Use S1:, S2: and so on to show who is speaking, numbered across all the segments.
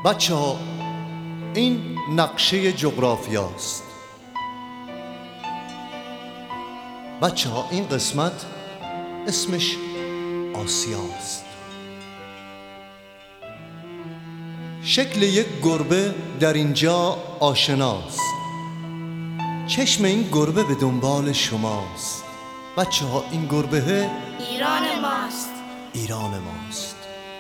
S1: بچه ها، این نقشه جغرافیاست. بچه ها، این قسمت اسمش آسیاست. شکل یک گربه در اینجا آشناست. چشم این گربه به دنبال شماست. بچه ها، این گربه
S2: ایران ماست.
S1: ایران ماست.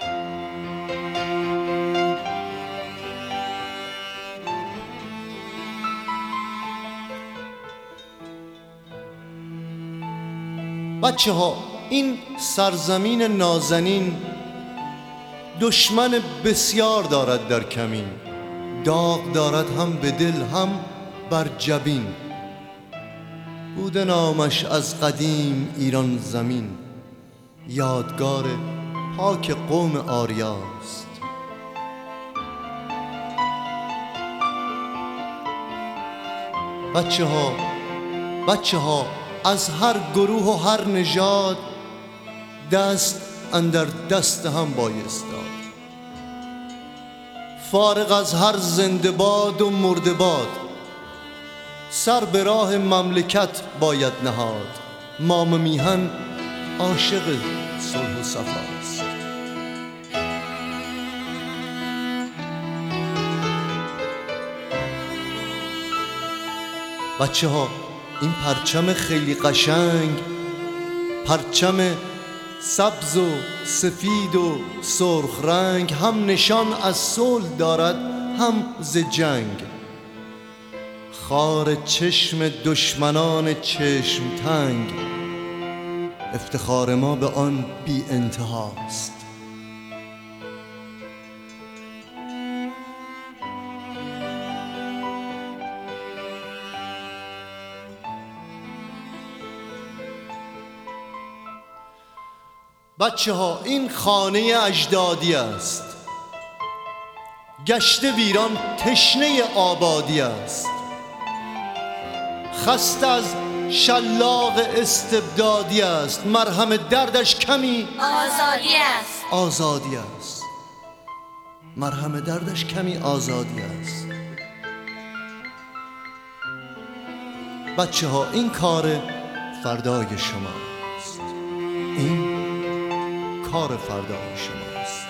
S1: بچه ها، این سرزمین نازنین دشمن بسیار دارد در کمین. داغ دارد هم به دل هم بر جبین. بوده نامش از قدیم ایران زمین. یادگار پاک قوم آریاست. بچه ها از هر گروه و هر نژاد دست اندر دست هم بایستاد. فارغ از هر زنده باد و مرده باد، سر به راه مملکت باید نهاد. مام میهن عاشق صلح و صفاست. بچه ها، این پرچم خیلی قشنگ، پرچم سبز و سفید و سرخ رنگ، هم نشان از صلح دارد هم ز جنگ. خار چشم دشمنان چشم تنگ، افتخار ما به آن بی انتهاست. بچه ها، این خانه اجدادی است. گشته ویران تشنه آبادی است. خسته از شلاق استبدادی است. مرهم دردش کمی
S2: آزادی است.
S1: آزادی است. مرهم دردش کمی آزادی است. بچه ها، این کار فردای شماست. این کار فردای شماست.